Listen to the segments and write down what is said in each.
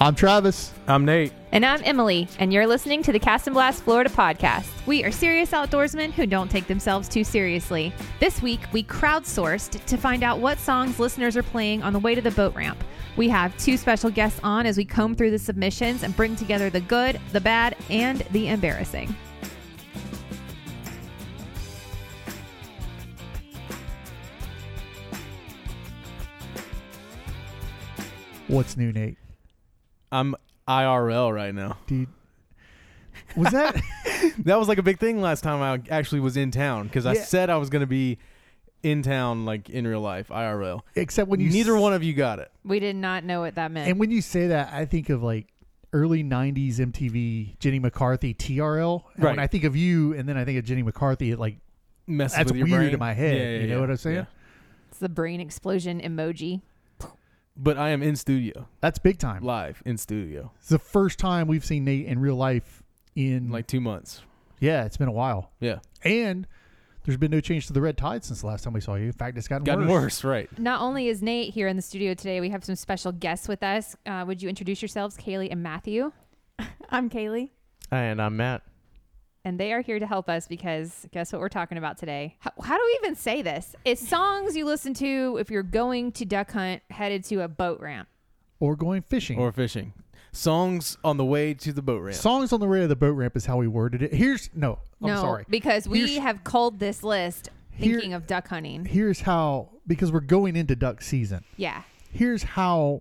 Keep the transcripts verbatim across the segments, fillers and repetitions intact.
I'm Travis. I'm Nate. And I'm Emily, and you're listening to the Cast and Blast Florida podcast. We are serious outdoorsmen who don't take themselves too seriously. This week, we crowdsourced to find out what songs listeners are playing on the way to the boat ramp. We have two special guests on as we comb through the submissions and bring together the good, the bad, and the embarrassing. What's new, Nate? I'm I R L right now. Dude, was that? That was like a big thing last time I actually was in town because I Yeah. said I was going to be in town like in real life, I R L. Except when you Neither s- one of you got it. We did not know what that meant. And when you say that, I think of like early nineties M T V, Jenny McCarthy, T R L. And Right. when I think of you, and then I think of Jenny McCarthy, it like Messes that's with your weird brain. in my head. Yeah, yeah, you know yeah. what I'm saying? Yeah. It's the brain explosion emoji. But I am in studio, That's big time. live in studio, It's the first time we've seen Nate in real life in like two months. yeah, it's been a while. Yeah, And there's been no change to the red tide since the last time we saw you. In fact, it's gotten, gotten worse. worse, right? Not only is Nate here in the studio today, we have some special guests with us. Uh, would you introduce yourselves, Kaylee and Matthew? I'm Kaylee. And I'm Matt. And they are here to help us because guess what we're talking about today? How, how do we even say this? It's songs you listen to if you're going to duck hunt headed to a boat ramp. Or going fishing. Or fishing. Songs on the way to the boat ramp. Songs on the way to the boat ramp is how we worded it. Here's no, I'm no, sorry. because we Here's- have culled this list Here- thinking of duck hunting. Here's how, because we're going into duck season. Yeah. Here's how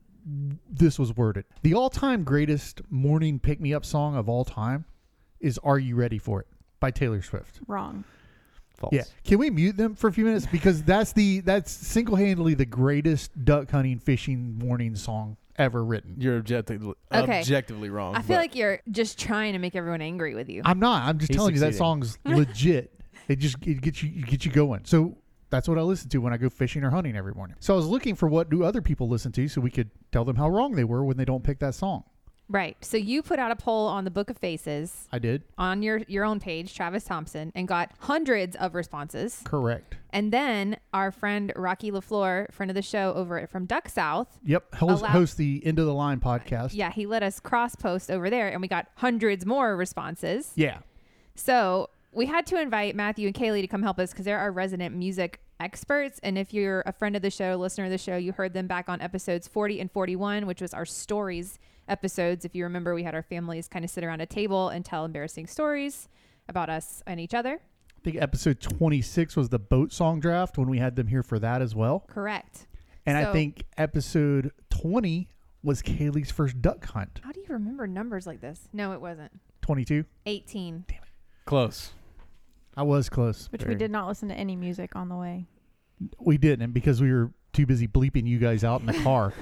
this was worded. The all-time greatest morning pick-me-up song of all time is Are You Ready For It by Taylor Swift. Wrong. False. Yeah. Can we mute them for a few minutes? Because that's the that's single-handedly the greatest duck hunting, fishing morning song ever written. You're objectively, Okay. objectively wrong. I feel but like you're just trying to make everyone angry with you. I'm not. I'm just He's telling you that succeeding. song's legit. It just it gets you it gets you going. So that's what I listen to when I go fishing or hunting every morning. So I was looking for what do other people listen to so we could tell them how wrong they were when they don't pick that song. Right. So you put out a poll on the Book of Faces I did. on your, your own page, Travis Thompson, and got hundreds of responses. Correct. And then our friend Rocky LaFleur, friend of the show over at From Duck South, Yep. Host, Allow- host the End of the Line podcast. yeah, he let us cross post over there and we got hundreds more responses. Yeah. So we had to invite Matthew and Kaylee to come help us because they're our resident music experts. And if you're a friend of the show, listener of the show, you heard them back on episodes forty and forty-one, which was our stories episodes. If you remember, we had our families kind of sit around a table and tell embarrassing stories about us and each other. I think episode twenty-six was the boat song draft when we had them here for that as well. Correct. And I So- think episode twenty was Kaylee's first duck hunt. How do you remember numbers like this? No, it wasn't. twenty-two. eighteen. close. I was close. Which Very. we did not listen to any music on the way. We didn't because we were too busy bleeping you guys out in the car.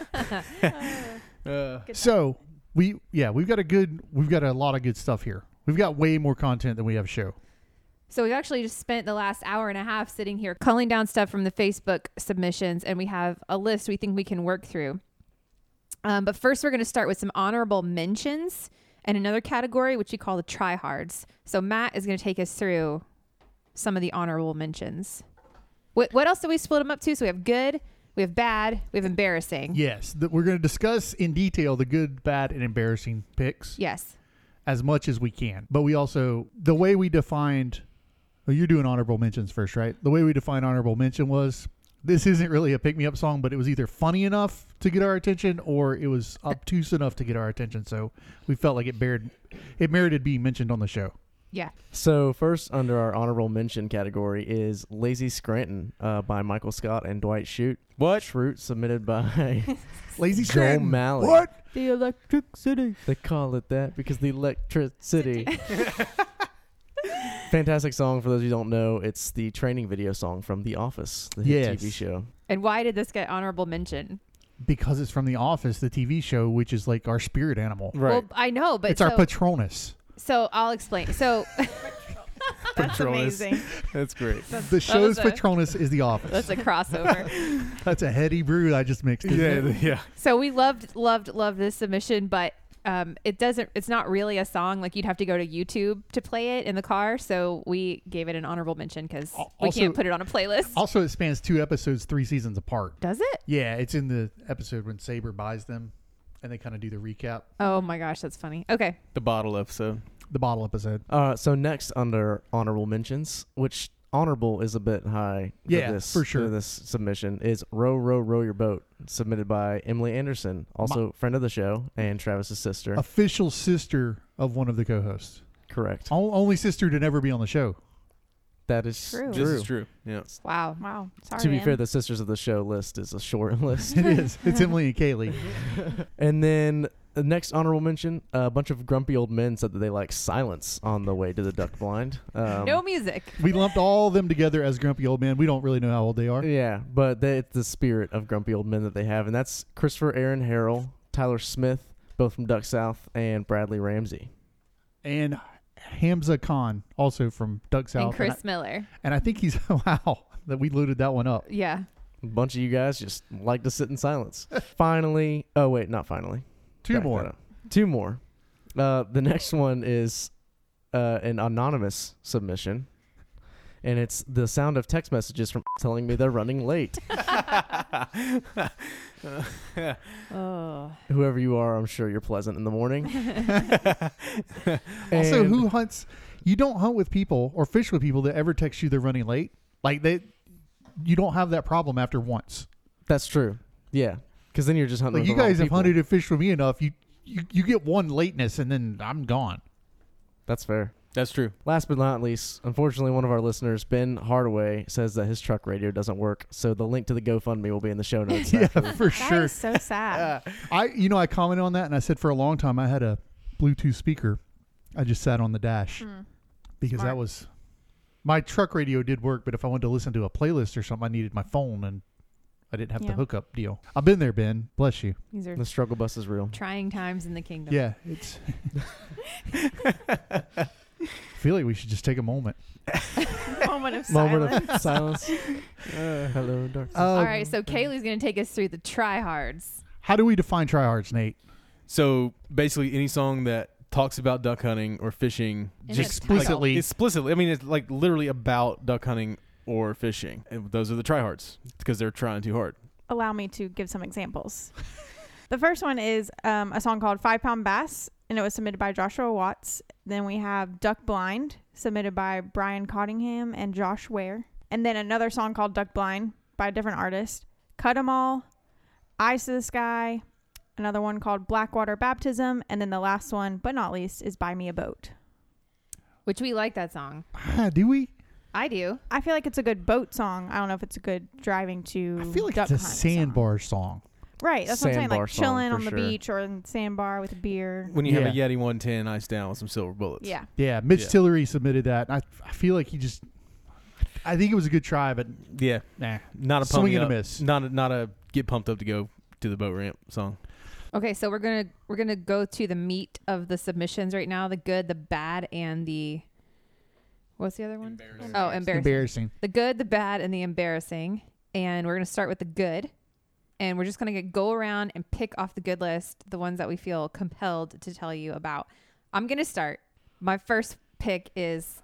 Uh, So we, yeah, we've got a good, we've got a lot of good stuff here. We've got way more content than we have show. So we've actually just spent the last hour and a half sitting here culling down stuff from the Facebook submissions, and we have a list we think we can work through. Um, but first, we're going to start with some honorable mentions and another category, which we call the tryhards. So Matt is going to take us through some of the honorable mentions. What, what else did we split them up to? So we have good, we have bad, we have embarrassing. Yes, that we're going to discuss in detail the good, bad, and embarrassing picks Yes. as much as we can. But we also, the way we defined, well, you're doing honorable mentions first, right? The way we defined honorable mention was this isn't really a pick-me-up song, but it was either funny enough to get our attention or it was obtuse enough to get our attention. So we felt like it merited, it merited being mentioned on the show. Yeah. So first under our honorable mention category is Lazy Scranton uh, by Michael Scott and Dwight Schrute. what? Schrute submitted by Lazy Joel Scranton. Malley. What? The Electric City. They call it that because the electricity. Fantastic song for those who don't know. It's the training video song from The Office, the hit Yes. T V show. And why did this get honorable mention? Because it's from The Office, the T V show, which is like our spirit animal. Right. Well, I know, but It's so, our Patronus. so I'll explain. So That's Patronus. amazing. That's great. The show's was a- Patronus is The Office. that's a crossover. That's a heady brew I just mixed. isn't Yeah, it? the- yeah. So we loved, loved, loved this submission, but um, it doesn't. It's not really a song. Like you'd have to go to YouTube to play it in the car. So we gave it an honorable mention because Al- we also- can't put it on a playlist. Also, it spans two episodes, three seasons apart. Does it? Yeah, it's in the episode when Saber buys them and they kind of do the recap, Oh my gosh, that's funny. Okay. The bottle episode. the bottle episode. Uh, so next under honorable mentions, which honorable is a bit high. For Yeah, this, for sure. This submission is "Row, Row, Row Your Boat," submitted by Emily Anderson, also friend of the show and Travis's sister. Official sister of one of the co-hosts. Correct. O- only sister to never be on the show. That is True. true. This is true. Yeah. Wow. Wow. Sorry. To be Em. fair, the sisters of the show list is a short list. It is. It's Emily and Kaylee. And then the next honorable mention, a bunch of grumpy old men said that they like silence on the way to the duck blind. Um, No music. We lumped all of them together as grumpy old men. We don't really know how old they are. Yeah, but they, it's the spirit of grumpy old men that they have, and that's Christopher Aaron Harrell, Tyler Smith, both from Duck South, and Bradley Ramsey. And Hamza Khan, also from Duck South. And Chris And Miller. I, and I think he's, wow, that we loaded that one up. Yeah. A bunch of you guys just like to sit in silence. Finally, oh wait, not finally. Two Back that more. up. Two more. Uh, the next one is uh, an anonymous submission, and it's the sound of text messages from telling me they're running late. Oh. Whoever you are, I'm sure you're pleasant in the morning. Also, And- who hunts? You don't hunt with people or fish with people that ever text you they're running late. Like they, you don't have that problem after once. That's true. Yeah, because then you're just hunting. Like with you the wrong guys have people. hunted and fished with me enough. You, you you get one lateness and then I'm gone. That's fair. That's true. Last but not least, unfortunately, one of our listeners, Ben Hardaway, says that his truck radio doesn't work. So the link to the GoFundMe will be in the show notes. Yeah, after. for That sure. is so sad. I you know I commented on that and I said for a long time I had a Bluetooth speaker. I just sat on the dash Hmm. because Smart. that was my truck radio did work, but if I wanted to listen to a playlist or something, I needed my phone and I didn't have the Yeah. hookup deal. I've been there, Ben. Bless you. These are The struggle bus is real. trying times in the kingdom. Yeah, it's. I feel like we should just take a moment. Moment of Moment silence. of silence. Uh, hello, dark. Uh, All right. So Kaylee's going to take us through the tryhards. How do we define tryhards, Nate? So basically, any song that talks about duck hunting or fishing, In just its title. Explicitly. like, explicitly. I mean, it's like literally about duck hunting or fishing. And those are the tryhards because they're trying too hard. Allow me to give some examples. The first one is um, a song called Five Pound Bass, and it was submitted by Joshua Watts. Then we have Duck Blind, submitted by Brian Cottingham and Josh Ware. And then another song called Duck Blind by a different artist. Cut 'Em All, Eyes to the Sky, another one called Blackwater Baptism, and then the last one, but not least, is Buy Me a Boat. Which we like that song. Ah, do we? I do. I feel like it's a good boat song. I don't know if it's a good driving to I feel like duck it's a hunt sandbar song. song. Right, that's what I'm saying. Sandbar Like song, chilling for on the sure. beach or in the sandbar with a beer. When you have a Yeah. Yeti one ten iced down with some silver bullets. Yeah. Yeah, Mitch Yeah. Tillery submitted that. I I feel like he just. I think it was a good try, but Yeah. nah. Not a Swing pumping and a up, miss. Not a, not a get pumped up to go to the boat ramp song. Okay, so we're gonna we're gonna go to the meat of the submissions right now: the good, the bad, and the what's the other one? Embarrassing. Oh, embarrassing. Embarrassing. The good, the bad, and the embarrassing. And we're gonna start with the good, and we're just gonna get, go around and pick off the good list, the ones that we feel compelled to tell you about. I'm gonna start. My first pick is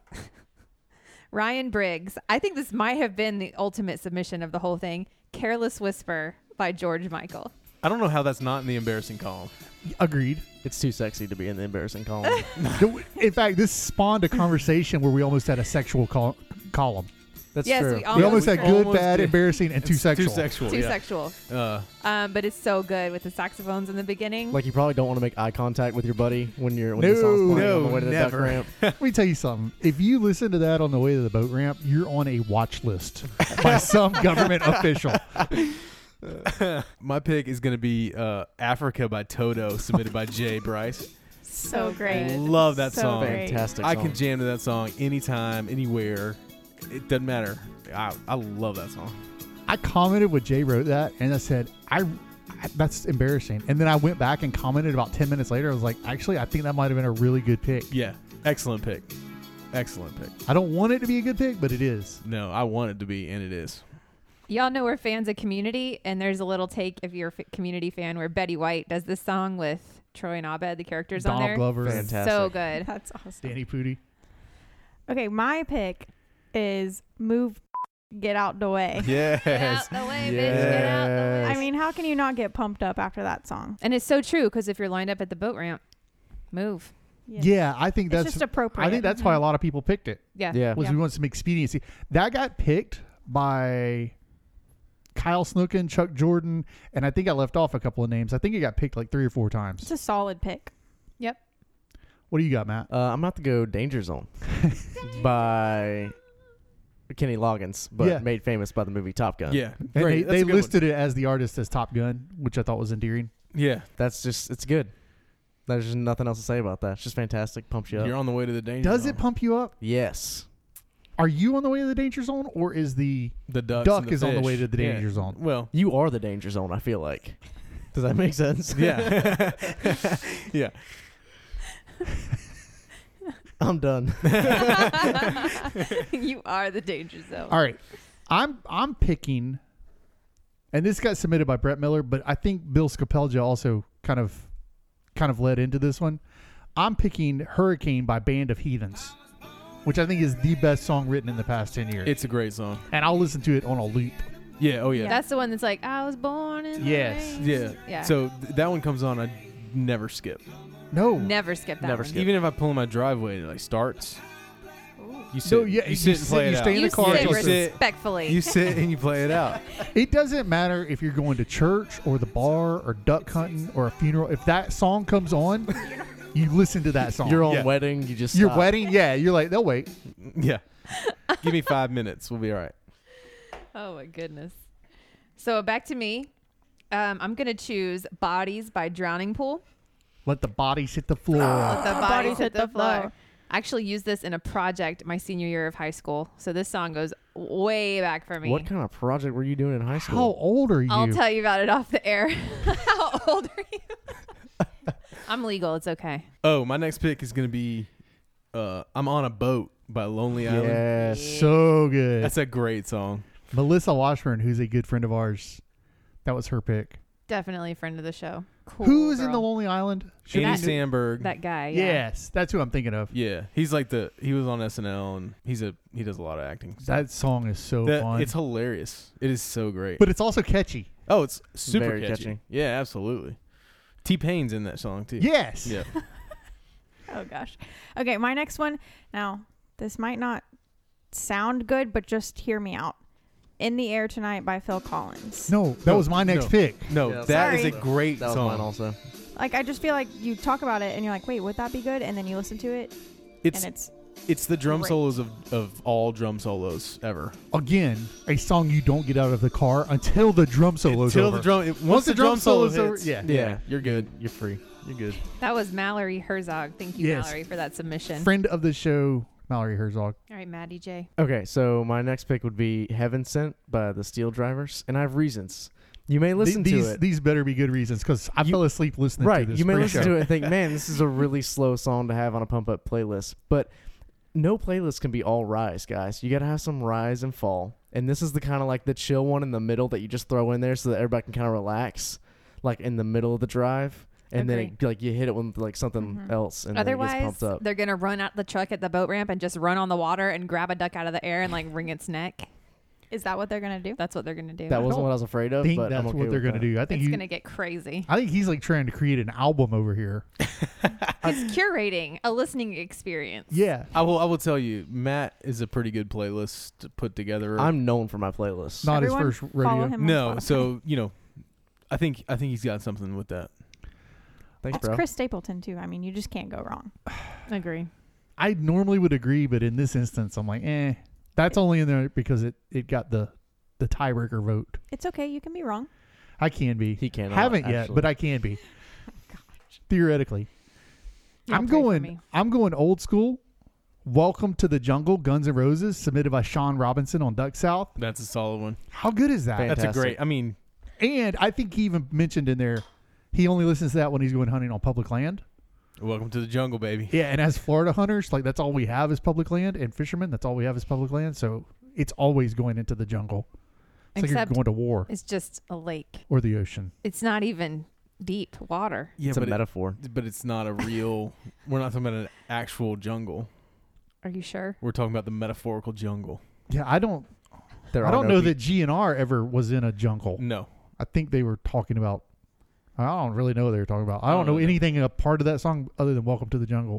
Ryan Briggs. I think this might have been the ultimate submission of the whole thing. Careless Whisper by George Michael. I don't know how that's not in the embarrassing column. Agreed. It's too sexy to be in the embarrassing column. In fact, this spawned a conversation where we almost had a sexual col- column. That's Yes, true. we We Almost almost had did. good, Almost bad, did. embarrassing, and too It's sexual. Too sexual. Too yeah. sexual. Uh, Um, but it's so good with the saxophones in the beginning. Like you probably don't want to make eye contact with your buddy when you're when No, the song's playing no, on the way to the duck never. ramp. Let me tell you something. If you listen to that on the way to the boat ramp, you're on a watch list by some government official. my pick is going to be uh, Africa by Toto, submitted by Jay Bryce. So great. Love that So song. great. Fantastic. I song. can jam to that song anytime, anywhere. It doesn't matter. I, I love that song. I commented when Jay wrote that, and I said, I, I that's embarrassing. And then I went back and commented about ten minutes later. I was like, actually, I think that might have been a really good pick. Yeah, excellent pick. Excellent pick. I don't want it to be a good pick, but it is. No, I want it to be, and it is. Y'all know we're fans of Community, and there's a little take if you're a f- Community fan where Betty White does this song with Troy and Abed, the characters on Donald there. Glover, and Fantastic. So good. That's awesome. Danny Pudi. Okay, my pick is Move Get Out the Way. Yes. Get out the way, bitch. Get out the way. I mean, how can you not get pumped up after that song? And it's so true because if you're lined up at the boat ramp, move. Yeah, I think It's that's just appropriate. I think that's why a lot of people picked it. Yeah. Yeah. Was Yeah. we want some expediency. That got picked by Kyle Snookin, Chuck Jordan, and I think I left off a couple of names. I think it got picked like three or four times. It's a solid pick. What do you got, Matt? Uh, I'm about to go Danger Zone by Kenny Loggins, but Yeah. made famous by the movie Top Gun. Yeah. And Great. they That's they a good one. listed it as the artist as Top Gun, which I thought was endearing. Yeah. That's just, it's good. There's just nothing else to say about that. It's just fantastic. Pumps you up. You're on the way to the danger Does zone. it pump you up? Yes. Are you on the way to the danger zone, or is the The ducks duck and the is on the fish. way to the Yeah. danger zone? Well, You are the danger zone, I feel like. Does that make sense? yeah. yeah. I'm done. You are the danger zone. All right, I'm I'm picking, and this got submitted by Brett Miller, but I think Bill Scapelja also kind of kind of led into this one. I'm picking Hurricane by Band of Heathens, which I think is the best song written in the past ten years. It's a great song. and I'll listen to it on a loop. Yeah. Oh, yeah. That's the one that's like, I was born in the Yes. rain. Yeah. Yeah. So th- that one comes on. I never skip. No, Never skip that Never one. skip. Even if I pull in my driveway and it like starts, you sit. No, yeah, you you sit and sit- play you it stay out. in You the car sit Yeah, you sit. respectfully. You sit and you play it out. it doesn't matter if you're going to church or the bar or duck hunting or a funeral. If that song comes on, you listen to that song. Your own Yeah. wedding, you just Your stop. wedding, yeah. You're like, they'll wait. Yeah. Give me five minutes. We'll be all right. Oh my goodness. So back to me. Um, I'm gonna choose "Bodies" by Drowning Pool. Let the bodies hit the floor. Let the bodies bodies hit hit the the floor. floor. I actually used this in a project my senior year of high school. So this song goes way back for me. What kind of project were you doing in high How school? old are you? I'll tell you about it off the air. How old are you? I'm legal. It's okay. Oh, my next pick is gonna be uh, "I'm on a Boat" by Lonely Island. Yes. So good. That's a great song. Melissa Washburn, who's a good friend of ours, that was her pick. Definitely a friend of the show. Cool Who's in the girl. Lonely Island? Should Andy we do- Samberg. That guy. Yeah. Yes, that's who I'm thinking of. Yeah, he's like the he was on S N L and he's a he does a lot of acting. That song is so That- fun. It's hilarious. It is so great. but it's also catchy. oh, it's super Very catchy. catchy. Yeah, absolutely. T Pain's in that song too. Yes. Yeah. Oh gosh. Okay, my next one. Now, this might not sound good, but just hear me out. "In the Air Tonight" by Phil Collins. No, that No, was my next no. pick. No, Yeah, that is sorry. a great That was song. mine also. Like, I just feel like you talk about it and you're like, wait, would that be good? And then you listen to it It's and it's it's the drum great. solos of, of all drum solos ever. Again, a song you don't get out of the car until the drum solo's Until over. the drum it, once, Once the, the drum, drum solo solo's over- hits, yeah. yeah, you're good. You're free. You're good. That was Mallory Herzog. Thank you, Yes. Mallory, for that submission. Friend of the show, Mallory Herzog. All right, Maddie J. Okay, so my next pick would be "Heaven Sent" by the Steel Drivers, and I have reasons. You may listen Th- these, to it. These better be good reasons because I You- fell asleep listening Right, to this. you may listen pre-show. to it and think, man, this is a really slow song to have on a pump up playlist. But no playlist can be all rise, guys. You got to have some rise and fall. And this is the kind of like the chill one in the middle that you just throw in there so that everybody can kind of relax, like in the middle of the drive. And then Agree. it, like you hit it with like something Mhm. else, and then it gets Otherwise, pumped up. they're gonna run out the truck at the boat ramp and just run on the water and grab a duck out of the air and like wring its neck. is that what they're gonna do? That's what they're gonna do. That wasn't don't what I was afraid I of, think but that's I'm okay what they're with going to that. do. I think it's he, gonna get crazy. I think he's like trying to create an album over here. It's curating a listening experience. Yeah. I will I will tell you, Matt is a pretty good playlist to put together. I'm known for my playlists. Not Everyone his first follow radio. him on no, Spotify. so you know, I think I think he's got something with that. Thanks, That's bro. Chris Stapleton too. I mean, you just can't go wrong. Agree. I normally would agree, but in this instance, I'm like, eh. That's only in there because it, it got the, the tiebreaker vote. It's okay. You can be wrong. I can be. He cannot, Haven't yet, actually. but I can be. Theoretically. Y'all I'm pray for going me. I'm going old school. Welcome to the Jungle, Guns N' Roses, submitted by Sean Robinson on Duck South. That's a solid one. How good is that? Fantastic. That's a great. I mean, And I think he even mentioned in there he only listens to that when he's going hunting on public land. welcome to the jungle, baby. Yeah, and as Florida hunters, like that's all we have is public land, and fishermen, that's all we have is public land. So it's always going into the jungle. It's like Except you're going to war it's just a lake. or the ocean. It's not even deep water. Yeah, It's a but it- metaphor. but it's not a real. We're not talking about an actual jungle. Are you sure? We're talking about the metaphorical jungle. Yeah, I don't. There I are don't no know be- that G N R ever was in a jungle. No. I think they were talking about. I don't really know what they were talking about. I don't I don't know know. anything a part of that song other than "Welcome to the Jungle."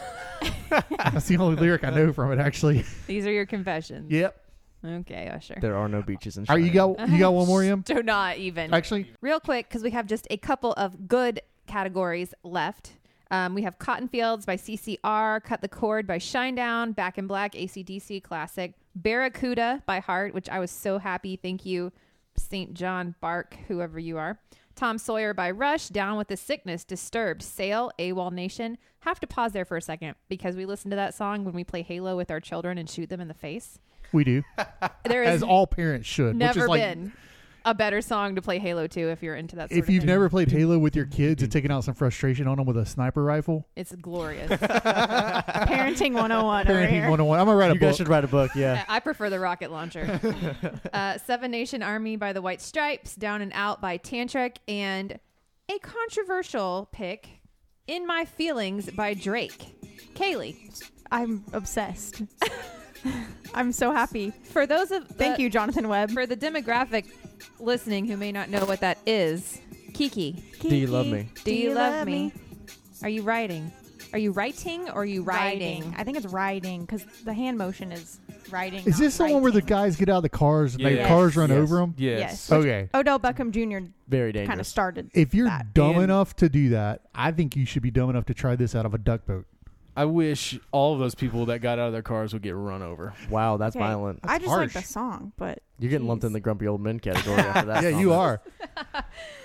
That's the only lyric I know from it, actually. These are your confessions. Yep. Okay, Usher. There are no beaches in Are you Cheyenne. got you got one more, Em? Do not even. Actually, Real quick, because we have just a couple of good categories left. Um, we have Cotton Fields by C C R, Cut the Cord by Shinedown, Back in Black, A C D C classic, Barracuda by Heart, which I was so happy. Thank you, Saint John Bark, whoever you are. Tom Sawyer by Rush, Down with the Sickness, Disturbed, Sail, AWOL Nation. Have to pause there for a second because we listen to that song when we play Halo with our children and shoot them in the face. we do, There as is all parents should. never which is like, been a better song to play Halo to if you're into that sort if of you've thing. never played Halo with your kids and taken out some frustration on them with a sniper rifle, It's glorious. Parenting one oh one over parenting here. one oh one. I'm gonna write a You book. guys should write a book. Yeah. I prefer the rocket launcher. uh, Seven Nation Army by the White Stripes, Down and Out by Tantric, and a controversial pick, In My Feelings by Drake. Kaylee, I'm obsessed. I'm so happy. for those of Thank the- you, Jonathan Webb. for the demographic listening who may not know what that is, Kiki, Do you love me? do you love me? Are you writing? Are you writing or are you riding? Riding. I think it's riding because the hand motion is riding. Is this the not one where the writing. guys get out of the cars and the Yes. cars run Yes. over them? Yes. Yes. Okay. Odell Beckham Junior Very kind of dangerous. started. If you're that. dumb And- enough to do that, I think you should be dumb enough to try this out of a duck boat. I wish all of those people that got out of their cars would get run over. Wow, that's Okay. violent. I just harsh. like the song, but You're getting lumped Jeez. in the grumpy old men category after that. yeah, you comment. are.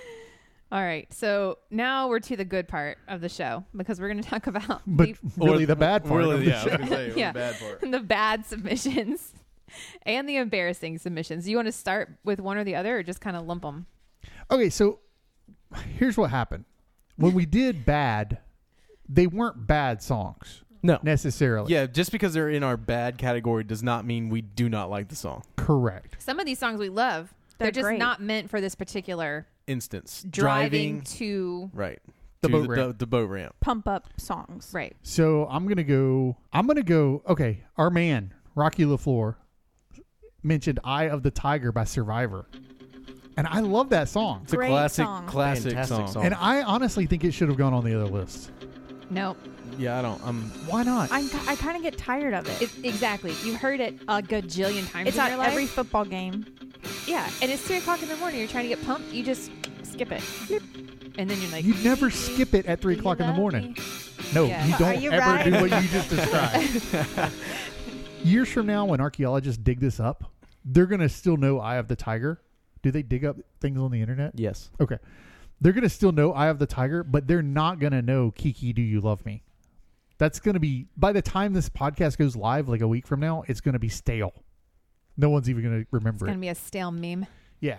All right, so now we're to the good part of the show because we're going to talk about But the, really, Or- the bad part Really, of the yeah, I was show. gonna say, Yeah. the bad part. the bad submissions and the embarrassing submissions. Do you want to start with one or the other or just kind of lump them? Okay, so here's what happened. When we did bad, they weren't bad songs No. necessarily. Yeah, just because they're in our bad category does not mean we do not like the song. Correct. Some of these songs we love. They're, They're just great. not meant for this particular Instance. driving, to Right. The to boat the, ramp. The, the boat ramp. pump up songs. right. So I'm gonna go. I'm gonna go. Okay, our man Rocky LaFleur mentioned "Eye of the Tiger" by Survivor, and I love that song. It's a Great classic, song. classic Fantastic song. song. And I honestly think it should have gone on the other list. Nope. Yeah, I don't. I'm. Why not? I'm, I kind of get tired of it. It, exactly. You heard it a gajillion times It's in at your life. every football game. yeah, and it's three o'clock in the morning. You're trying to get pumped. You just skip it, and then you're like, You never skip it at three "Do you o'clock in the love morning. me?" No, Yeah. you Are don't you ever right? do what you just described. Years from now, when archaeologists dig this up, they're gonna still know "Eye of the Tiger." Do they dig up things on the internet? Yes. Okay. They're going to still know "Eye of the Tiger," but they're not going to know "Kiki, Do You Love Me?" That's going to be, by the time this podcast goes live, like a week from now, it's going to be stale. No one's even going to It's remember gonna it. be a stale meme. Yeah.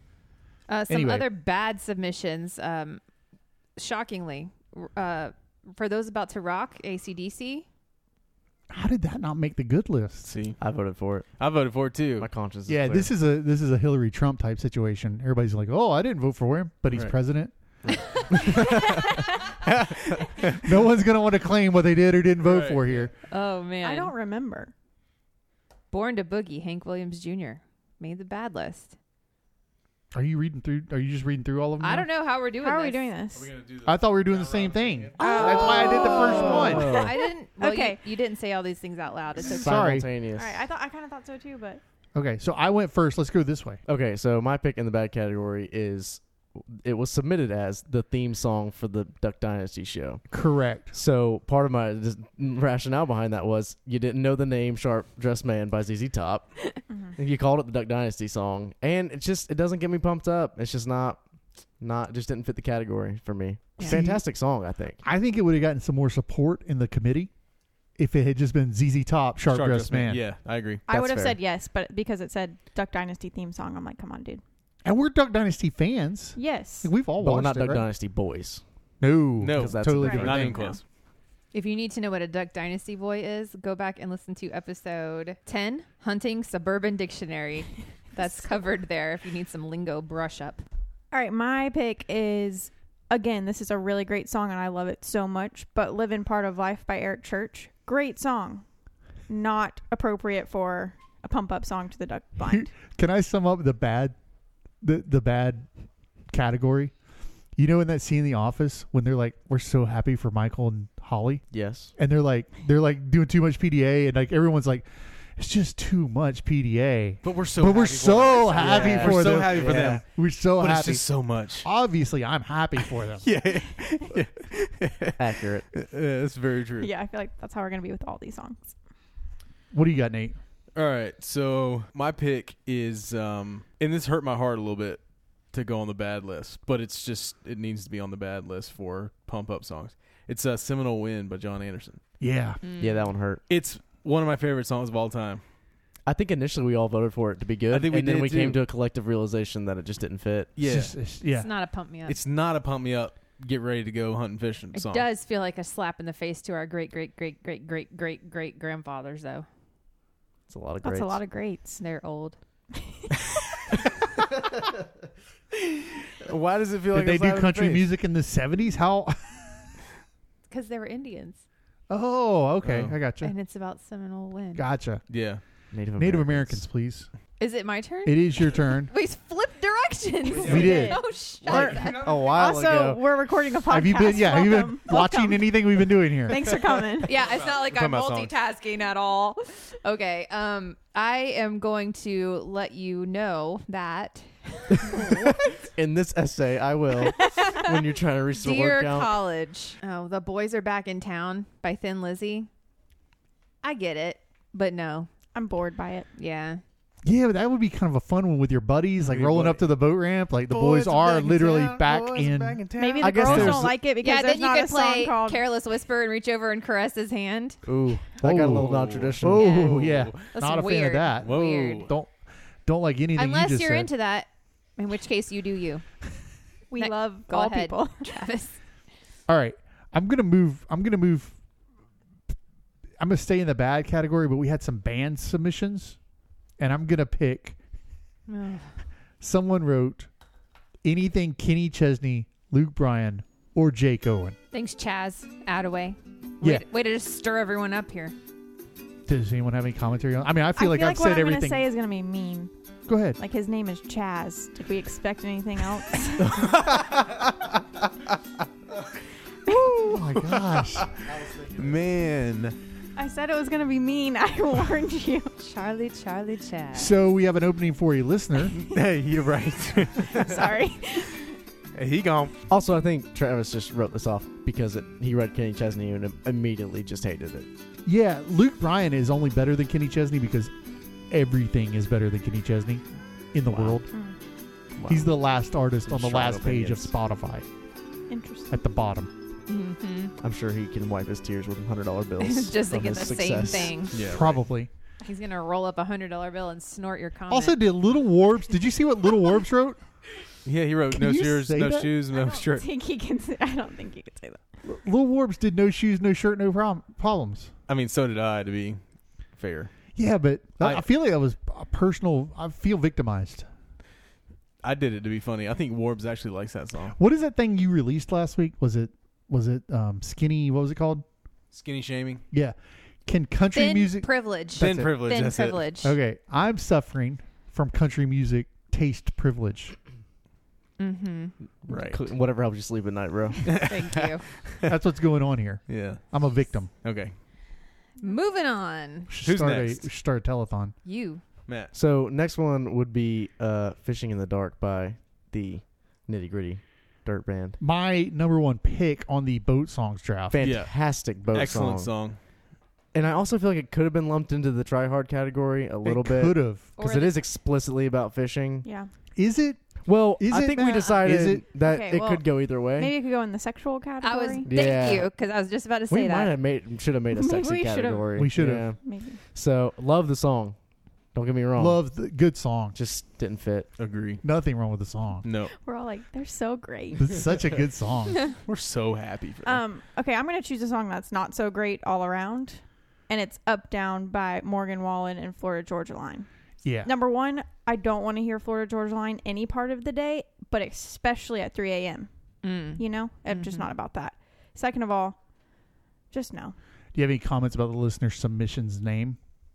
Uh, some Anyway. other bad submissions. Um, shockingly, uh, for those about to rock, A C D C. How did that not make the good list? See, I voted for it. I voted for it too. My conscience is Yeah, clear. this is a this is a Hillary Trump type situation. Everybody's like, "Oh, I didn't vote for him, but he's Right. president." No one's going to want to claim what they did or didn't vote Right. for here. Oh man, I don't remember. Born to Boogie, Hank Williams Junior made the bad list. Are you reading through are you just reading through all of them? I now? don't know how we're doing. How are we this. doing this? gonna do I thought we were doing the same thing. Oh. That's why I did the first one. Oh. I didn't. Well, Okay. You, you didn't say all these things out loud. It's okay. Sorry. Simultaneous. All right, I thought I kind of thought so too, but Okay, so I went first. Let's go this way. Okay, so my pick in the bad category is it was submitted as the theme song for the Duck Dynasty show. Correct. So part of my just rationale behind that was you didn't know the name "Sharp Dressed Man" by Z Z Top. You called it the Duck Dynasty song, and it just it doesn't get me pumped up. It's just not not just didn't fit the category for me. Yeah. Fantastic song, I think. I think it would have gotten some more support in the committee if it had just been Z Z Top, Sharp, Shark Dressed Dressed Man. Yeah, I agree. I That's would have fair. said yes, but because it said Duck Dynasty theme song, I'm like, come on, dude. And we're Duck Dynasty fans. Yes. We've all But we're watched not it, Duck right? Dynasty boys. No, No, because that's totally a different Not thing. even close. If you need to know what a Duck Dynasty boy is, go back and listen to episode ten, Hunting Suburban Dictionary. That's covered there if you need some lingo brush up. All right, my pick is again. This is a really great song, and I love it so much. But "Living Part of Life" by Eric Church, great song. Not appropriate for a pump up song to the Duck Blind. Can I sum up the bad, the the bad category? You know, in that scene in The Office when they're like, "We're so happy for Michael and Holly," Yes. and they're like, they're like doing too much P D A, and like everyone's like, "It's just too much P D A." But we're so But we're happy for so them. happy Yeah. for We're so them. happy for Yeah. them. We're so But it's happy. just so much. Obviously, I'm happy for them. Yeah. yeah. Accurate. Yeah, that's very true. Yeah, I feel like that's how we're gonna be with all these songs. What do you got, Nate? All right, so my pick is, um, and this hurt my heart a little bit to go on the bad list, but it's just it needs to be on the bad list for pump up songs. It's uh, "Seminole Wind" by John Anderson. Yeah. Mm. Yeah, that one hurt. It's one of my favorite songs of all time. I think initially we all voted for it to be good. I think we and then did we too. came to a collective realization that it just didn't fit. Yeah, It's just- it's- yeah. It's not a pump me up. it's not a pump me up, get ready to go hunting fishing It song. does feel like a slap in the face to our great, great, great, great, great, great, great grandfathers, though. It's a lot of That's greats. a lot of greats. They're old. Why does it feel Did like they a slap do in country the face? music in the seventies? How? Because they were Indians. Oh, okay. Oh. I gotcha. And it's about Seminole Wind. Gotcha. Yeah, Native Americans. Native Americans, please. Is it my turn? It is your turn. We flipped directions. We did. Oh, shut We're- up. A while Also, ago. we're recording a podcast. Have you been? Yeah. Have you been Welcome. watching Welcome. anything we've been doing here? Thanks for coming. Yeah, it's not like Talking I'm about songs. multitasking at all. Okay. Um, I am going to let you know that In this essay, I will. When you're trying to reach the Dear word count. College. Oh, The Boys Are Back in Town by Thin Lizzy. I get it, but no. I'm bored by it. Yeah. Yeah, but that would be kind of a fun one with your buddies, like Your rolling buddy. up to the boat ramp. Like the boys, are literally back in. Maybe I the guess girls there's- don't like it because Yeah, there's then you not a could play song called. Careless Whisper and reach over and caress his hand. Ooh, that got a little Oh. non-traditional. Oh yeah, That's not a fan weird. of that. Whoa. Weird. Don't don't like anything you Unless just you're said. into that, in which case you do you, we Ne- love go all ahead. people. Travis. All right, I'm gonna move. I'm gonna move. I'm gonna stay in the bad category, but we had some band submissions, and I'm gonna pick. Someone wrote anything Kenny Chesney, Luke Bryan, or Jake Owen. Thanks, Chaz Attaway. Yeah. Way, way to just stir everyone up here. Does anyone have any commentary on? I mean, I feel I like feel I've like what said I'm everything. gonna say is gonna be mean. Go ahead. Like his name is Chaz. Did we expect anything else? Oh my gosh. Man. I said it was gonna be mean. I warned you. Charlie, Charlie, Chaz. So we have an opening for a listener. Hey, you're right. Sorry. Hey, he gone. Also, I think Travis just wrote this off because it, he read Kenny Chesney and immediately just hated it. Yeah, Luke Bryan is only better than Kenny Chesney because everything is better than Kenny Chesney in the Wow. world. Mm, Wow. He's the last artist on the Strong last page of opinions. Spotify interesting. at the bottom. Mm-hmm. I'm sure he can wipe his tears with one hundred dollar bills. just from thinking the his same success. thing. Yeah. Probably. He's going to roll up a one hundred dollar bill and snort your comment. Also, did Little Warbs, did you see what Little Warbs wrote? Yeah, he wrote Can no you shoes, say no that? shoes, I no don't shirt. think he can. Say, I don't think he could say that. Little Warbs did no shoes, no shirt, no prom- problems. I mean, so did I, to be fair. Yeah, but I, I- I feel like that was a personal. I feel victimized. I did it to be funny. I think Warbs actually likes that song. What is that thing you released last week? Was it was it um, Skinny? What was it called? Skinny shaming. Yeah. Can country Thin music? privilege. Thin it. privilege. Thin that's privilege. Okay, I'm suffering from country music taste privilege. Mm-hmm. it. Right. Cl- Whatever helps you sleep at night, bro. Thank you. That's what's going on here. Yeah. I'm a victim. Okay. Moving on. We should Who's start next? A, we should start a telethon. You. Matt. So next one would be uh, "Fishing in the Dark" by the Nitty Gritty Dirt Band. My number one pick on the boat songs draft. Fantastic boat Excellent song. song. And I also feel like it could have been lumped into the try hard category a little it bit could have. because Or it the- is explicitly about fishing. Yeah. Is it? Well, Is I it, think we Matt? decided Is it? that Okay, it well, could go either way. Maybe it could go in the sexual I was. category. Thank Yeah. you, because I was just about to we say might that. have made should have made a Maybe sexy we should've. category. We should've. Yeah. Maybe. So love the song. Don't get me wrong. Love the good song. Just didn't fit. Agree. Nothing wrong with the song. No. We're all like, they're so great. It's such a good song. We're so happy for them. Um. Okay, I'm gonna choose a song that's not so great all around, and it's "Up Down" by Morgan Wallen and Florida Georgia Line. Yeah. Number one, I don't want to hear Florida Georgia Line any part of the day, but especially at three a.m. Mm. You know, I'm just Mhm. not about that. Second of all, just no. Do you have any comments about the listener submission's name?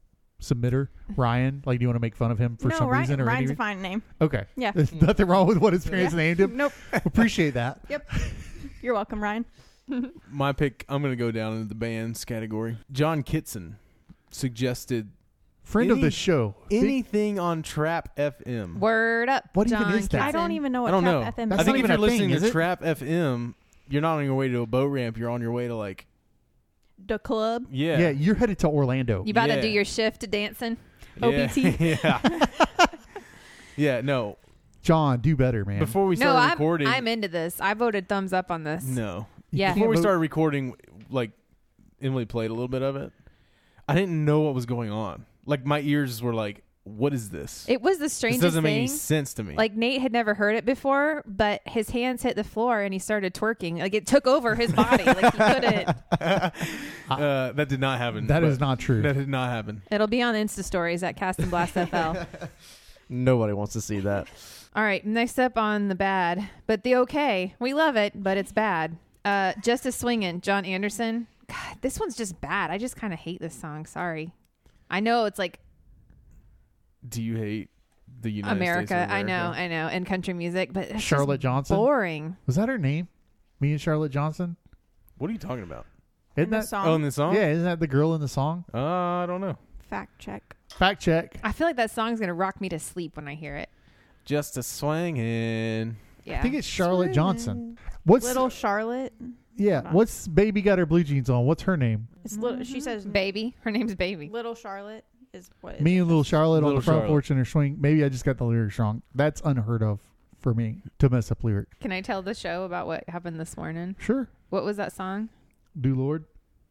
submitter, Ryan? Like, do you want to make fun of him for no, some Ryan, reason? Or Ryan's any... a fine name. Okay. Yeah. There's nothing wrong with what his parents Yeah. named him. Nope. Appreciate that. Yep. You're welcome, Ryan. My pick, I'm going to go down into the bands category. John Kitson suggested Friend of Any- the show. Big- anything on Trap F M. Word up. What even John is that? I don't Kitson. even know what I don't Trap know. F M That's I is. think not if even you're a thing, listening is to it? Trap F M, you're not on your way to a boat ramp. You're on your way to like, The club. yeah. Yeah, you're headed to Orlando. You about Yeah. to do your shift dancing? Yeah. O B T. yeah. yeah, no. John, do better, man. Before we No, started I'm, recording. I'm into this. I voted thumbs up on this. No. Yeah. Before we vote- started recording, like, Emily played a little bit of it. I didn't know what was going on. Like, my ears were like, what is this? It was the This strangest doesn't make any thing. sense to me. Like Nate had never heard it before, but his hands hit the floor and he started twerking. Like it took over his body. Like he couldn't. uh, that did not happen. that but is not true. That did not happen. It'll be on the Insta stories at Cast and Blast F L. Nobody wants to see that. All right, next up on the bad, but the okay. We love it, but it's bad. Uh, Justice Swingin', John Anderson. God, this one's just bad. I just kind of hate this song. Sorry. I know it's like Do you hate the United America. States of I know, America? I know, and country music, but it's Charlotte just Johnson? boring. Was that her name? Me and Charlotte Johnson? What are you talking about? Isn't In the that? song. Oh, in the song? Yeah, isn't that the girl in the song? Uh, I don't know. Fact check. Fact check. I feel like that song's gonna rock me to sleep when I hear it. Just a swinging. Yeah. I think it's Charlotte Johnson. What's Little Charlotte. yeah? Hold on. What's baby got her blue jeans on? What's her name? It's little. She says Baby. Her name's Baby. Little Charlotte is what. Me and little Charlotte on Little the front Charlotte. porch in her swing. Maybe I just got the lyrics wrong. That's unheard of for me to mess up lyric. Can I tell the show about what happened this morning? Sure, What was that song? do Lord.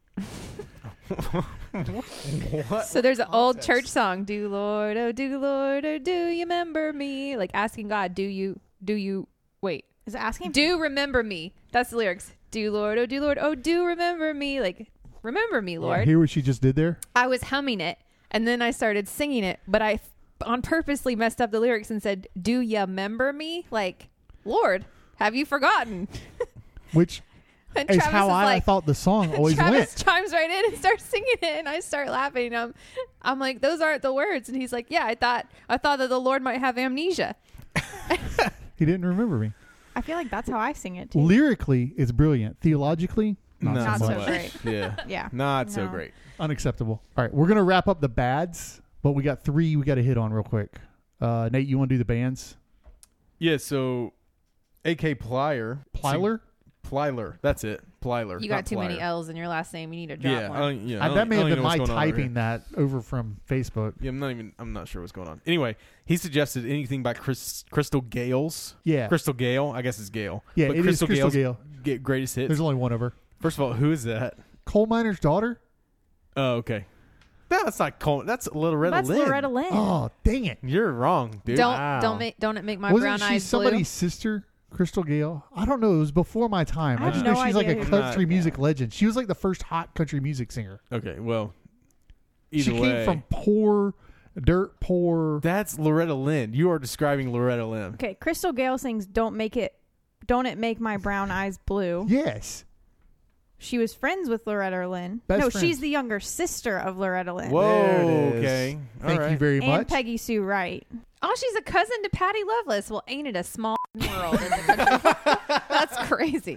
What? So there's an old church song, "Do Lord, oh do Lord, oh do you remember me?" Like asking God, "Do you, do you, wait, Is it asking? do remember me?" That's the lyrics. "Do Lord, oh do Lord, oh do remember me?" Like, remember me, Lord. Hear what she just did there? I was humming it, and then I started singing it, but I f- on purposely messed up the lyrics and said, "Do you remember me?" Like, Lord, have you forgotten? Which And is Travis how is I like, thought the song always Travis went. chimes right in and starts singing it, and I start laughing. I'm, I'm like, those aren't the words, and he's like, yeah, I thought, I thought that the Lord might have amnesia. He didn't remember me. I feel like that's how I sing it too. Lyrically, it's brilliant. Theologically, not, Not so so much. great. Yeah. Yeah. Not so No. great. Unacceptable. All right, we're gonna wrap up the bads, but we got three we got to hit on real quick. Uh, Nate, you want to do the bands? Yeah, so A K Plier. Plyler? Plyler. That's it. Plyler. You got not too many Plier. L's in your last name. You need to drop Yeah, one. I don't, yeah, I Uh, don't- that may I have don't been even know my what's going on over typing here. that over from Facebook. Yeah, I'm not even. I'm not sure what's going on. Anyway, he suggested anything by Chris, Crystal Gales. Yeah, Crystal Gale. I guess it's Gale. yeah, but it is Crystal Crystal Gale's Gale. Get greatest hits. There's only one of her. First of all, who is that? Coal miner's daughter. Oh, okay. No, that's not Col. That's Loretta That's Lynn. Loretta Lynn. Oh, dang it! You're wrong, dude. don't Wow. don't make don't it make my Wasn't brown she eyes somebody's blue? sister, Crystal Gale? I don't know. It was before my time. I I, have just no know she's like idea a who country Crystal music Gale. legend. She was like the first hot country music singer. Okay, well, either she way, came from poor, dirt poor. that's Loretta Lynn. You are describing Loretta Lynn. Okay, Crystal Gale sings "Don't Make It, Don't It Make My Brown Eyes Blue." Yes. She was friends with Loretta Lynn. Best no, friends. she's the younger sister of Loretta Lynn. Whoa. There it is. Okay. All Thank you right. very and much. Peggy Sue Wright. Oh, she's a cousin to Patty Loveless. Well, ain't it a small world in the country? That's crazy.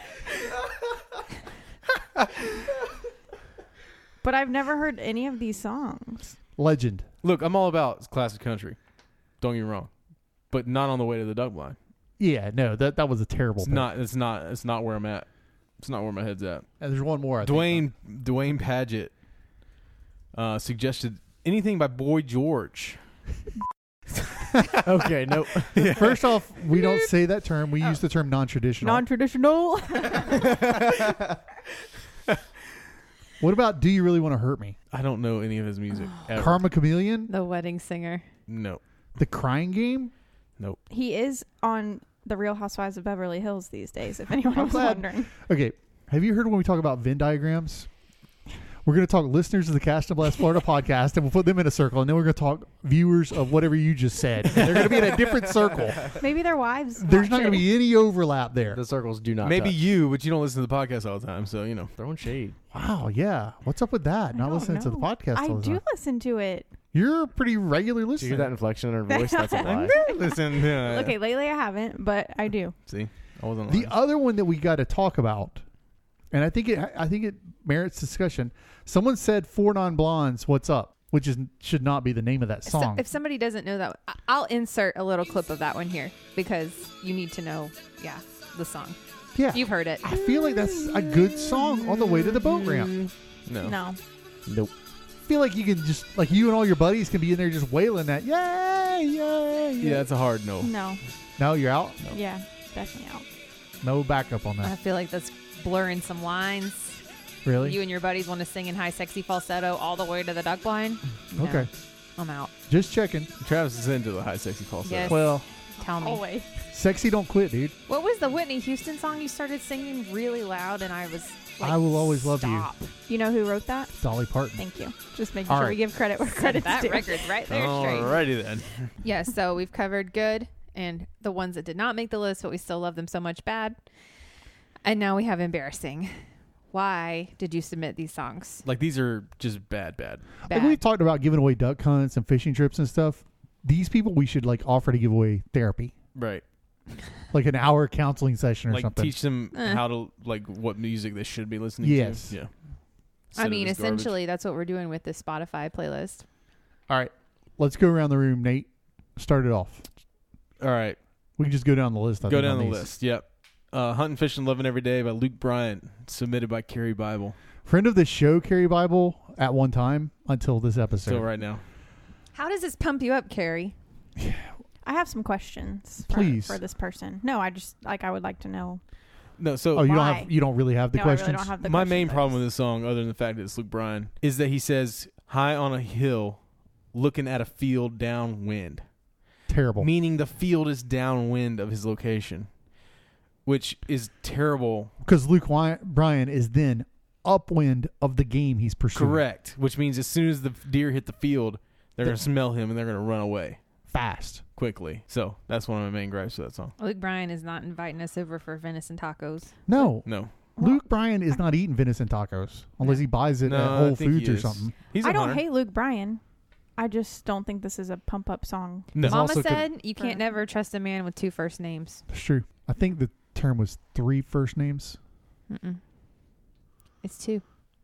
But I've never heard any of these songs. Legend. Look, I'm all about classic country. Don't get me wrong, but not on the way to the duck blind. Yeah, no, that that was a terrible. It's pick. not. It's not. It's not where I'm at. It's not where my head's at. And there's one more. I think. Dwayne Dwayne Paget uh, suggested anything by Boy George. Okay, nope. First off, we don't say that term. We use the term non-traditional. Non-traditional. What about Do You Really Want to Hurt Me? I don't know any of his music. Ever. Karma Chameleon? The wedding singer. No. The Crying Game? Nope. He is on The Real Housewives of Beverly Hills these days, if anyone I'm was glad. wondering. Okay. Have you heard when we talk about Venn diagrams? We're going to talk listeners of the Cast and Blast Florida podcast, and we'll put them in a circle, and then we're going to talk viewers of whatever you just said. And they're going to be in a different circle. Maybe their wives. There's watch not going to it. be any overlap there. The circles do not. Maybe touch. you, but you don't listen to the podcast all the time, so you know. throwing shade. Wow, yeah. What's up with that? I Not don't listening to the know. podcast I all the do time. listen to it. You're a pretty regular Do you listener. hear that inflection in her voice? That's a lie. Listen. Yeah. Okay, lately I haven't, but I do. See, I wasn't. The lying. other one that we got to talk about, and I think it, I think it merits discussion. Someone said Four Non Blondes, "What's up?" which is should not be the name of that So song. if somebody doesn't know that, I- I'll insert a little clip of that one here because you need to know, yeah, the song. yeah, You've heard it. I feel like that's a good song on the way to the boat ramp. no. No. Nope. I feel like you can just like you and all your buddies can be in there just wailing that, yay, yay, yay. Yeah, it's a hard no. No. No, you're out. Yeah, definitely out. No backup on I that. feel like that's blurring some lines. Really? You and your buddies want to sing in high, sexy falsetto all the way to the duck blind? No, Okay, I'm out. just checking. Travis is into the high sexy falsetto. Yes. Well, Tell me. Always. sexy don't quit, dude. What was the Whitney Houston song you started singing really loud and I was like, I Will Always Love You. stop. You know who wrote that? Dolly Parton. Thank you. Just making All sure right. we give credit where Set credit's that due. record's right there straight. Alrighty then. Yeah, so we've covered good and the ones that did not make the list, but we still love them so much bad. And now we have embarrassing. Why did you submit these songs? Like these are just bad, bad. Bad. Like we talked about giving away duck hunts and fishing trips and stuff. These people we should like offer to give away therapy, Right. like an hour counseling session or Like something. teach them Eh. how to like what music they should be listening Yes. to. Yeah. I Instead of mean, this garbage. essentially, that's what we're doing with this Spotify playlist. All right, let's go around the room. Nate, start it off. All right. We can just go down the list. I Go think, down on the these. list. Yep. Uh, Hunting, Fishing, Loving Every Day by Luke Bryant, submitted by Carrie Bible. Friend of the show, Carrie Bible, at one time until this episode. So right now. How does this pump you up, Carrie? I have some questions for, Please. for this person. No, I just like I would like to know. No, so Oh, you don't Why? have you don't really have the no, questions. I really don't have the my questions. main I problem just- with this song, other than the fact that it's Luke Bryan, is that he says high on a hill looking at a field downwind, Terrible. meaning the field is downwind of his location, which is terrible. Because Luke Wy- Bryan is then upwind of the game he's pursuing. Correct, which means as soon as the deer hit the field, they're going to smell him and they're going to run away Fast. quickly. So that's one of my main gripes with that song. Luke Bryan is not inviting us over for venison tacos. No, No. Luke Bryan is not eating venison tacos unless he buys it No, at I Whole think he Foods or is. something. He's a I don't hunter. hate Luke Bryan. I just don't think this is a pump up song. No. It's Mama also said you for- can't never trust a man with two first names. That's true. I think the term was three first names. Mm-mm. It's two.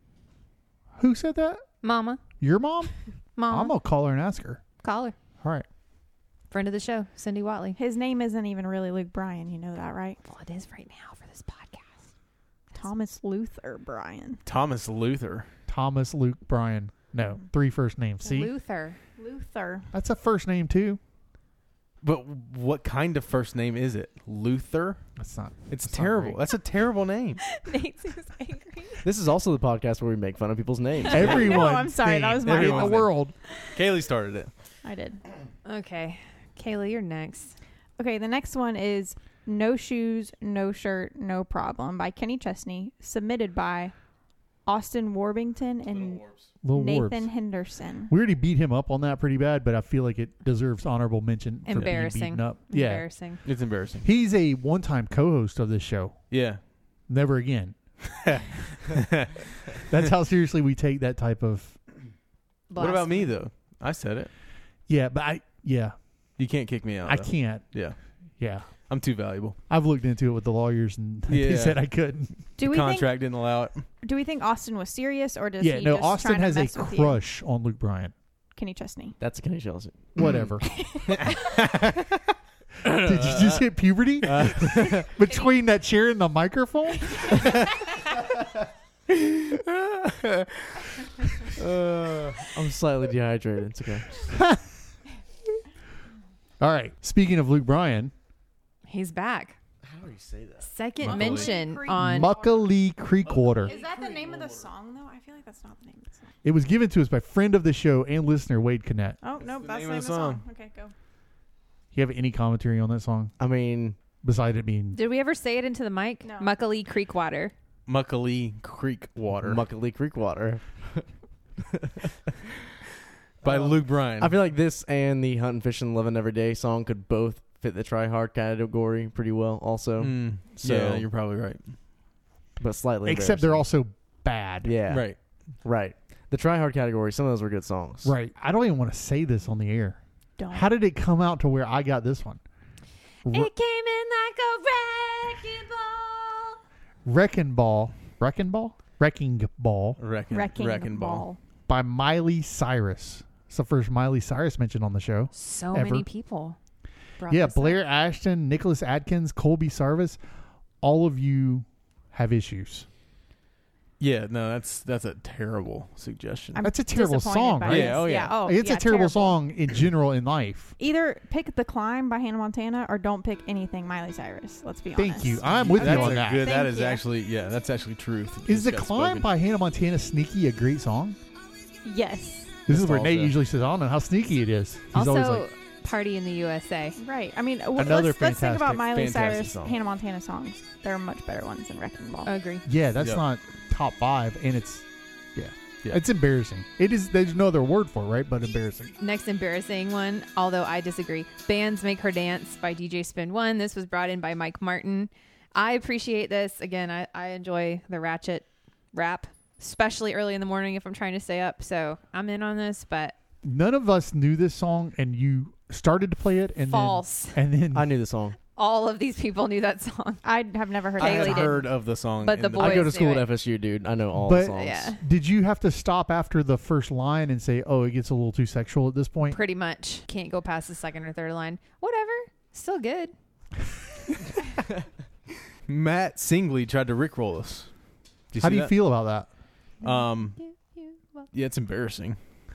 Who said that? Mama. Your mom? Mama. I'm gonna call her and ask her. Call her. All right. Friend of the show, Cindy Watley. His name isn't even really Luke Bryan. You know that, right? Well, it is right now for this podcast. Thomas Luther Bryan. Thomas Luther. Thomas Luke Bryan. No, three first names. See, Luther. Luther. that's a first name too. But what kind of first name is it? Luther? That's not. It's That's not terrible. right. That's a terrible name. Nate seems angry. This is also the podcast where we make fun of people's names. Everyone. I'm sorry, that was my in the Everyone's world. Kaylee started it. I did. Okay. Kayla, you're next. Okay, the next one is No Shoes, No Shirt, No Problem by Kenny Chesney, submitted by Austin Warbington and Little Nathan Warbs. Henderson. We already beat him up on that pretty bad, but I feel like it deserves honorable mention. For being Embarrassing. beaten up. Yeah, Embarrassing. It's embarrassing. he's a one-time co-host of this show. Yeah. Never again. That's how seriously we take that type of. What about me though? I said it. Yeah, but I. Yeah, You can't kick me out. I though. can't. Yeah. Yeah, I'm too valuable. I've looked into it with the lawyers, and they Yeah. said I couldn't. Do we think Contract didn't allow it. do we think Austin was serious or does Yeah, he no. just Austin trying to has a mess with you? crush on Luke Bryan. Kenny Chesney. That's a Kenny Chelsea. Whatever. Did you just hit puberty between that chair and the microphone? Uh, I'm slightly dehydrated. It's okay. All right. Speaking of Luke Bryan, He's back. How do you say that? Second Muckalee. mention Creek. on. Muckalee Creek Water. Is that the name of the song though? I feel like that's not the name of the song. It was given to us by friend of the show and listener Wade Connett. Oh no, the that's name the name of of the the song. song. Okay, go. You have any commentary on that song I mean, beside it being? Did we ever say it into the mic? No. Muckalee Creek Water. Muckalee Creek Water Muckalee Creek Water. by Um, Luke Bryan. I feel like this and the Huntin' Fishin' Lovin' Every Day song could both fit the try hard category pretty well also. Mm, So- yeah, you're probably right. But slightly Except they're embarrassing. also bad. Yeah. Right. Right. The try hard category, some of those were good songs. Right. I don't even want to say this on the air. Don't. How did it come out to where I got this one? It came in like a wrecking ball. Wrecking Ball. Wrecking Ball? Wrecking Ball Wrecking, Wrecking, wrecking ball. ball. by Miley Cyrus. It's the first Miley Cyrus mentioned on the show. So Ever. many people. brought Yeah, this up. Blair Ashton, Nicholas Adkins, Colby Sarvis. All of you have issues. Yeah, no, that's that's a terrible suggestion. I'm That's a terrible disappointed song, by right? this. Yeah, oh, yeah. Oh, it's yeah, a terrible, terrible song in general in life. Either pick The Climb by Hannah Montana or don't pick anything Miley Cyrus. Let's be Thank honest. you. I'm with that's you on a that. good. That Thank is you. actually yeah. That's actually truth. Is The Just got Climb spoken. by Hannah Montana Sneaky a great song? Yes. This is where Nostalgia. Nate usually says, I don't know how sneaky it is. He's Also, always like, Party in the U S A. Right. I mean, w- Another let's, let's think about fantastic- Miley fantastic Cyrus, song. Hannah Montana songs. There are much better ones than Wrecking Ball. I agree. yeah, that's Yep. not top five. And it's, yeah. Yeah. It's embarrassing. It is, there's no other word for it, right? But embarrassing. Next embarrassing one, although I disagree. Bands Make Her Dance by D J Spin One. This was brought in by Mike Martin. I appreciate this. Again, I, I enjoy the ratchet rap, especially early in the morning if I'm trying to stay up. So I'm in on this, but None of us knew this song, and you started to play it, and false. then and then I knew the song. All of these people knew that song. I have never heard I of Haley have did. heard of the song, But the in boys I go to knew school it. at F S U, dude. I know all But- the songs. Yeah. did you have to stop after the first line and say, "Oh, it gets a little too sexual at this point"? Pretty much. Can't go past the second or third line. Whatever. Still good. Matt Singley tried to rickroll us. Did you How see do you that? feel about that? Um, yeah, it's embarrassing.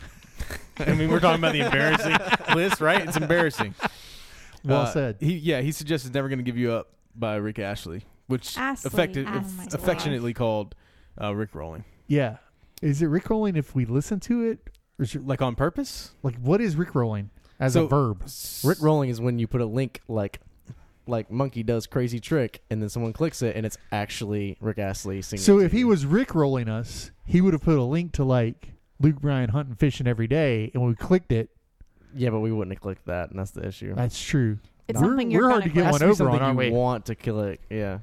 I mean, we're talking about the embarrassing list, right? It's embarrassing. Well Uh, said. He, yeah, he suggested "Never Gonna Give You Up" by Rick Ashley, which Astley. affected, Oh aff- my gosh. affectionately called uh, Rick rolling. Yeah. Is it rickrolling if we listen to it, or is it, Like on purpose? like what is rickrolling as So- a verb? Rick rolling is when you put a link like like Monkey does crazy trick and then someone clicks it and it's actually Rick Astley singing. So it if to he you. was rickrolling us, he would have put a link to like Luke Bryan hunting fishing every day, and when we clicked it, Yeah, but we wouldn't have clicked that, and that's the issue. that's true. It's We're- something you're we're hard gonna to get click. Has one to be over something on, aren't you we? want to click. Yeah.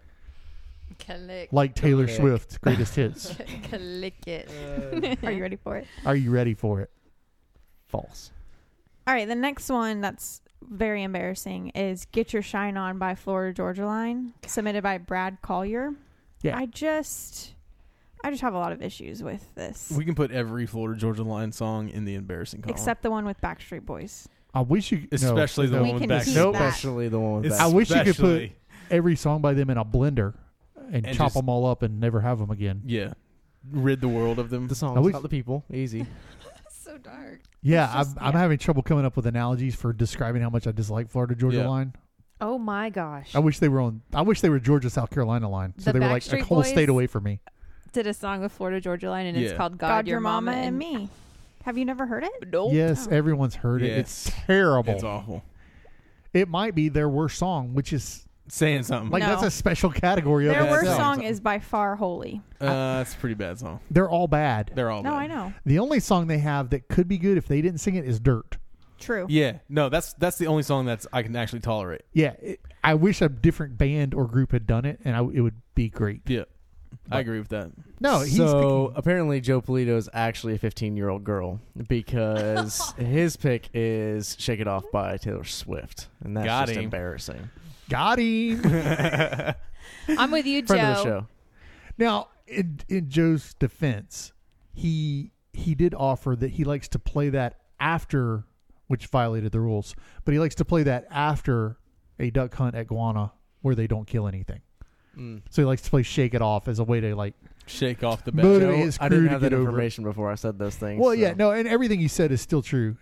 Click. Like Taylor Click. Swift's greatest hits. Click it. Are you ready for it? Are you ready for it? False. All right. The next one that's very embarrassing is "Get Your Shine On" by Florida Georgia Line, submitted by Brad Collier. Yeah. I just, I just have a lot of issues with this, We can put every Florida Georgia Line song in the embarrassing column. except the one with Backstreet Boys. I wish you, especially no, the no. We one with can back. keep Nope. that. Especially the one with It's- that. I wish you could put especially- every song by them in a blender and, And chop just- them all up and never have them again. Yeah, rid the world of them. the songs, I wish- not the people. Easy. So dark. Yeah, It's I'm, just- I'm yeah. having trouble coming up with analogies for describing how much I dislike Florida Georgia Yeah. Line. Oh my gosh. I wish they were on. I wish they were Georgia South Carolina line, so The they were like a Backstreet whole state Boys? away from me. Did a song with Florida Georgia Line and it's Yeah. called God, God, Your Mama and Me. Have you never heard it? Nope. Yes, Oh. everyone's heard it. Yes. It's terrible. It's awful. It might be their worst song, which is Saying something. like No. that's a special category of Their it worst itself. song is by far "Holy." uh, that's a pretty bad song. They're all bad. They're all No, bad. I know. The only song they have that could be good if they didn't sing it is "Dirt." True. Yeah, no, that's that's the only song that's I can actually tolerate. Yeah, it, I wish a different band or group had done it, and I, it would be great. Yeah, But- I agree with that. No, he's so picking- apparently Joe Polito is actually a fifteen-year-old girl because his pick is "Shake It Off" by Taylor Swift, and that's Got just him. embarrassing. got him. I'm with you, Joe. Friend of the show. Now, in, in Joe's defense, he he did offer that he likes to play that after, which violated the rules, but he likes to play that after a duck hunt at Guana where they don't kill anything. Mm. So he likes to play "Shake It Off" as a way to like. Shake off the Motivate bed. Joe, his I crew didn't to have that get over it. information before I said those things. Well, so. yeah, no, and everything you said is still true.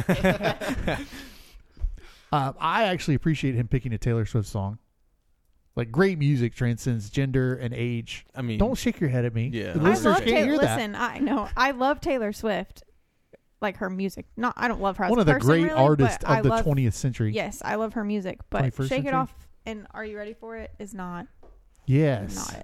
uh, I actually appreciate him picking a Taylor Swift song. Like, great music transcends gender and age. I mean, Don't shake your head at me. Yeah. The I I listeners love can't Taylor. hear that. Listen, I know I love Taylor Swift, like her music. Not, I don't love her as One a of the person, great really, artists but I of the love, twentieth century. Yes, I love her music, but twenty-first "Shake It century? Off" and "Are You Ready for It" is not Yes. not it.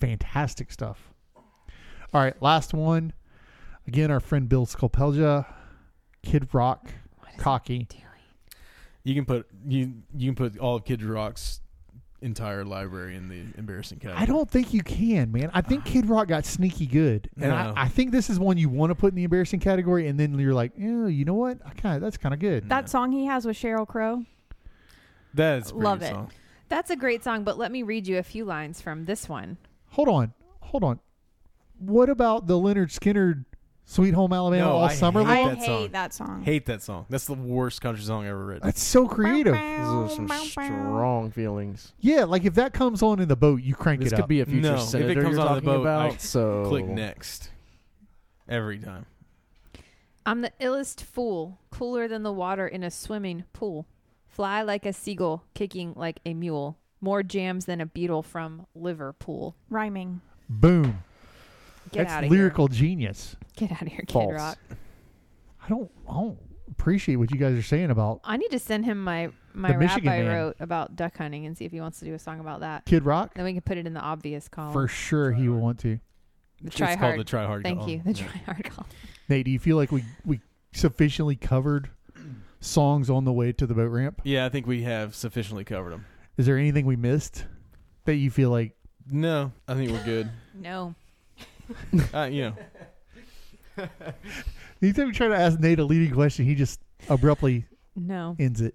fantastic stuff. All right, last one. Again, our friend Bill Scolpelja, Kid Rock, What is Cocky. he doing? You can put you you can put all of Kid Rock's entire library in the embarrassing category. I don't think you can, man. I think Kid Rock got sneaky good, and No. I, I think this is one you want to put in the embarrassing category, and then you're like, yeah, you know what? I kind of that's kind of good. That No. song he has with Sheryl Crow. That is a pretty Love good it. song. That's a great song, but let me read you a few lines from this one. Hold on, hold on. What about the Leonard Skinner "Sweet Home Alabama" No, all I summer hate long? I that hate song. that song. Hate that song. That's the worst country song ever written. That's so creative. Those are some strong feelings. Yeah, like if that comes on in the boat, you crank This it could up. be a future No, if it senator comes you're on the talking boat, I about. So Click next. Every time. I'm the illest fool, cooler than the water in a swimming pool. Fly like a seagull, kicking like a mule. More jams than a beetle from Liverpool. Rhyming. Boom. Get That's out of lyrical genius. here. Get out of here, Kid False. Rock. I don't, I don't appreciate what you guys are saying about I need to send him my, my The rap Michigan I Man. wrote about duck hunting and see if he wants to do a song about that. Kid Rock. Then we can put it in the obvious column. For sure, he will want to. the It's try called hard. the Try Hard Thank column. you. The Yeah. try hard column. Nate, do you feel like we we sufficiently covered songs on the way to the boat ramp? Yeah, I think we have sufficiently covered them. Is there anything we missed that you feel like? No, I think we're good. No. uh, you know, Anytime you try to ask Nate a leading question, he just abruptly No. ends it.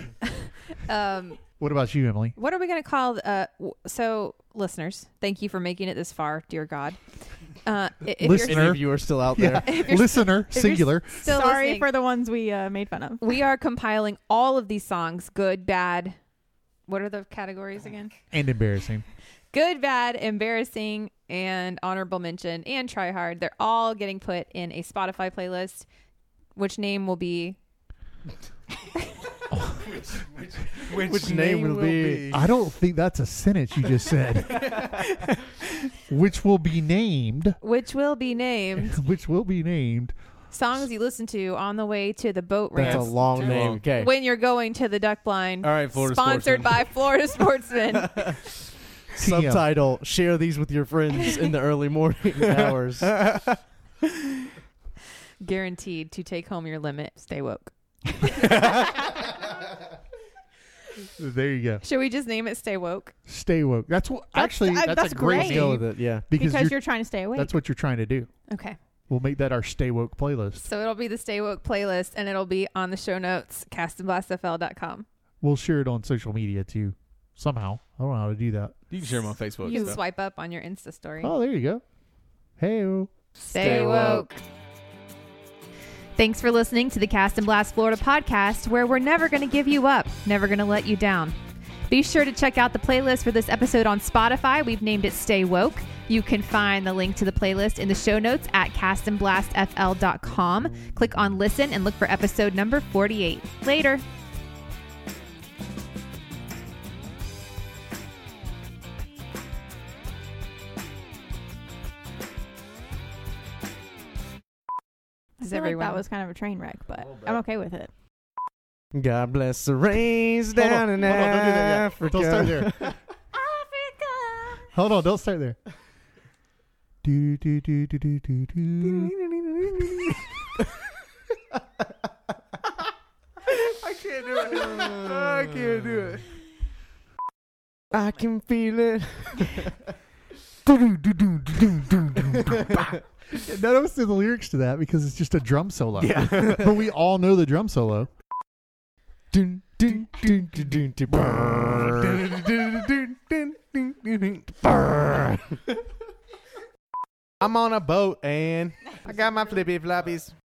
Um, What about you, Emily? what are we going to call? Uh, w- so, listeners, thank you for making it this far, dear God. Uh, i- if Listener. Any of you are still out Yeah, there. If you're listener, you're singular. you're still Sorry listening, for the ones we uh, made fun of. we are compiling all of these songs, good, bad. What are the categories again? And embarrassing. Good, bad, embarrassing, and honorable mention, and try hard. They're all getting put in a Spotify playlist, which name will be which, Which name will be? I don't think that's a sentence you just said. Which will be named. which will be named Which will be named. songs you listen to on the way to the boat That's ramp a long too name. long. Okay. when you're going to the duck blind. All right, Florida Sponsored Sportsman. by Florida Sportsman. T M. Subtitle: Share these with your friends in the early morning hours. Guaranteed to take home your limit. Stay woke. There you go. Should we just name it Stay Woke? Stay woke. That's what. That's- actually, uh, that's, that's a great great. Go name with it. Yeah. because, Because you're, you're, trying to stay awake. that's what you're trying to do. Okay. We'll make that our Stay Woke playlist. So it'll be the Stay Woke playlist and it'll be on the show notes, cast and blast f l dot com. We'll share it on social media too. Somehow, I don't know how to do that. You can share them on Facebook. You can stuff. swipe up on your Insta story. Oh, there you go. Hey. Stay, Stay woke. Thanks for listening to the Cast and Blast Florida podcast, where we're never going to give you up, never going to let you down. Be sure to check out the playlist for this episode on Spotify. We've named it Stay Woke. You can find the link to the playlist in the show notes at cast and blast f l dot com. Click on listen and look for episode number forty-eight. Later. I Is feel like everyone that was kind of a train wreck, but I'm okay with it. God bless the rains Hold on, down in hold on, don't do that yet. Africa. Don't start there. Hold on, don't start there. Do do do do do do do. I can't do it. I can't do it. I can feel it. None of us did the lyrics to that because it's just a drum solo. Yeah. But we all know the drum solo. Dun, dun, dun, dun, dun, dun, brr. I'm on a boat and I got my flippy floppies.